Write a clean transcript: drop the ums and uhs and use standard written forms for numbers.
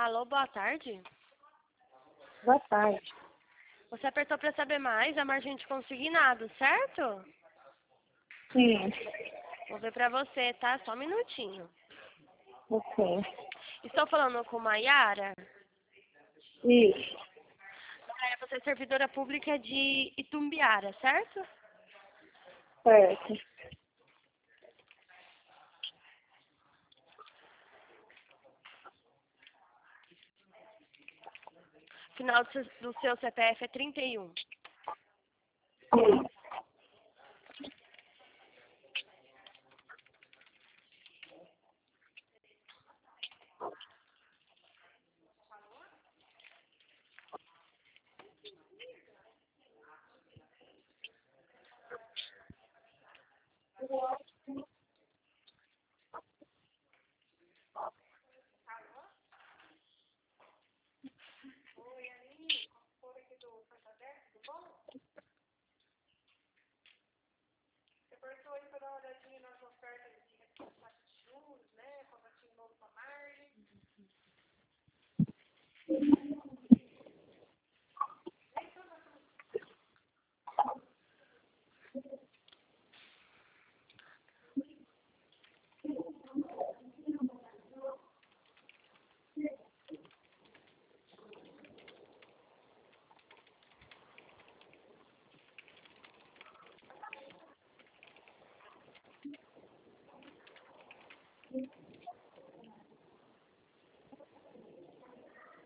Alô, boa tarde. Boa tarde. Você apertou para saber mais a margem de consignado, certo? Sim, Vou ver para você, tá? Só um minutinho. ok. Estou falando com Maiara. Isso, Maiara, você é servidora pública de Itumbiara, certo? certo. Final do seu CPF é 31. Sim.